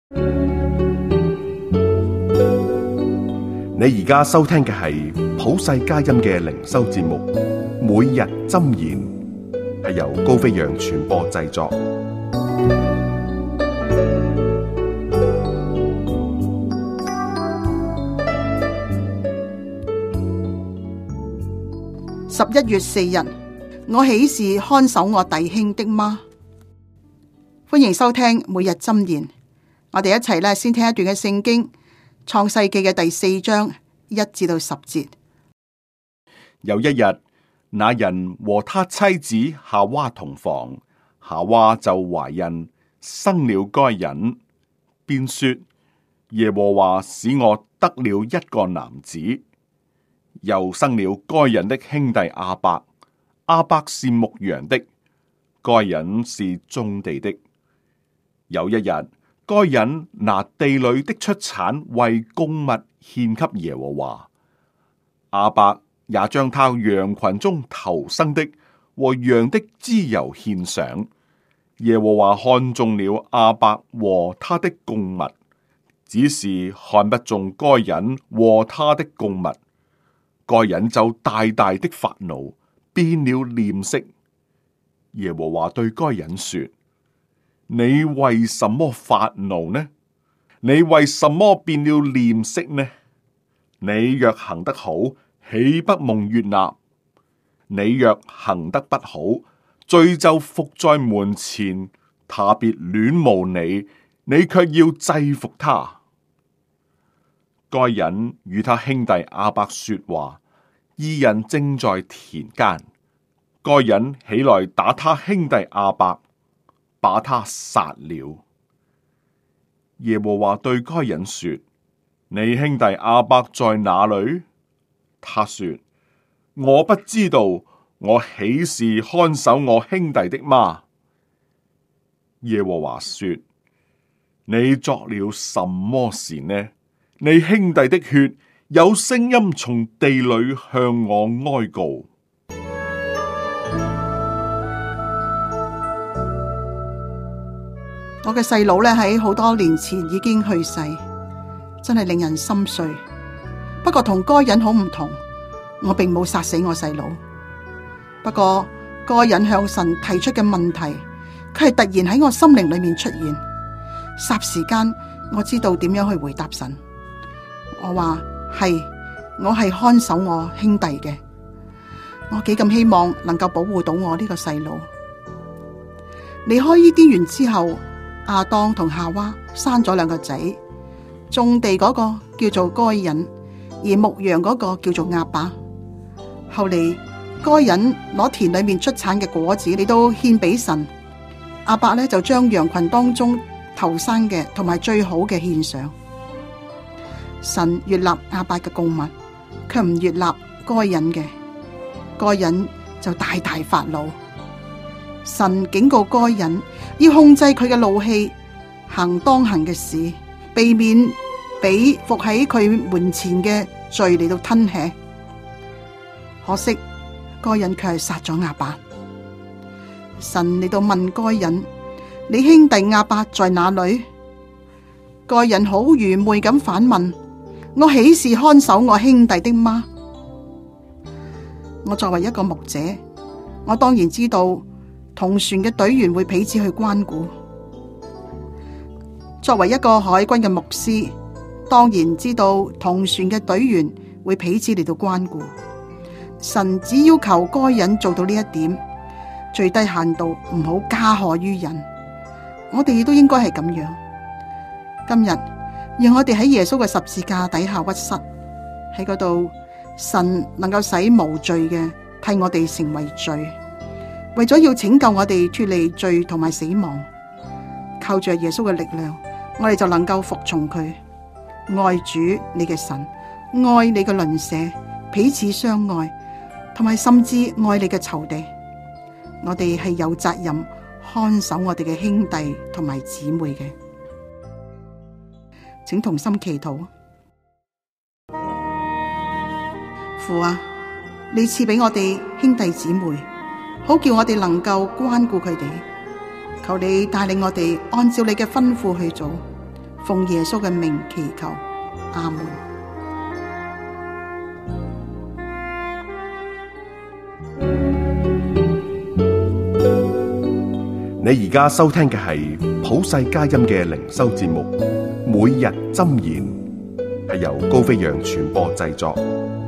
你而家收聽嘅係普世佳音嘅靈修節目，每日箴言，係由高飛揚傳播製作。 11月4日，我豈是看守我弟兄的嗎？歡迎收聽每日箴言。我哋一齊先聽一段嘅聖經，創世記嘅第4章1至到10節。 有一日，那人和他妻子夏娃同房，夏娃就懷孕，生了該隱，便說：耶和華使我得了一個男子。又生了該隱的兄弟亞伯，亞伯是牧羊的，該隱是種地的。有一日，該隱拿地裏的出產為供物獻給耶和華，亞伯也將他羊群中頭生的和羊的脂油獻上。耶和華看中了亞伯和他的供物，只是看不中該隱和他的供物。該隱就大大的發怒，變了臉色。耶和華對該隱說：你為什麼發怒呢？你為什麼變了臉色呢？你若行得好，豈不蒙悅納？你若行得不好，罪就伏在門前，他必戀慕你，你卻要制服他。該隱與他兄弟亞伯說話，二人正在田間。該隱起來打他兄弟亞伯，把他殺了。耶和華對該隱說：你兄弟亞伯在哪裏？他說：我不知道，我豈是看守我兄弟的嗎？耶和華說：你作了什麼事呢？你兄弟的血有聲音從地裏向我哀告。 我嘅細佬喺好多年前已經去世，真係令人心碎。不過同該隱好唔同，我並冇殺死我細佬。不過該隱向神提出嘅問題，佢係突然喺我心靈裏面出現。霎時間，我知道點樣去回答神。我話係，我係看守我兄弟嘅。我幾咁希望能夠保護到我呢個細佬。離開伊甸園之後，亞當同夏娃生咗兩個仔，種地嗰個叫做該隱，而牧羊嗰個叫做亞伯。後嚟該隱攞田裏面出產嘅果子，你都獻俾神。亞伯就將羊群當中頭生嘅同埋最好嘅獻上。神悅納亞伯嘅供物，卻唔悅納該隱嘅。該隱就大大發怒。神警告該隱要控制佢嘅怒氣，行當行嘅事，避免俾伏喺佢門前嘅罪嚟到吞吃。可惜該隱卻係殺咗亞伯。神嚟到問該隱：你兄弟亞伯在哪裏？該隱好愚昧咁反問：我豈是看守我兄弟的嗎？我作為一個牧者，我當然知道同船嘅隊員會彼此去關顧。作為一個海軍嘅牧師，當然知道同船嘅隊員會彼此嚟到關顧。神只要求該隱做到呢一點，最低限度唔好加害於人。我哋亦都應該係咁樣。今日讓我哋喺耶穌嘅十字架底下屈膝，喺嗰度，神能夠使無罪嘅替我哋成為罪，為咗要拯救我哋脫離罪同埋死亡。靠着耶穌嘅力量，我哋就能夠服從佢，愛主你嘅神，愛你嘅鄰舍，彼此相愛，同埋甚至愛你嘅仇敵。我哋係有責任看守我哋嘅兄弟同埋姊妹嘅。請同心祈禱。父啊，你賜俾我哋兄弟姊妹，好叫我哋能夠關顧佢哋。求你帶領我哋按照你嘅吩咐去做， 奉耶穌嘅名祈求，阿門。 你而家收聽嘅係普世佳音嘅靈修節目《每日箴言》，係由高飛揚傳播製作，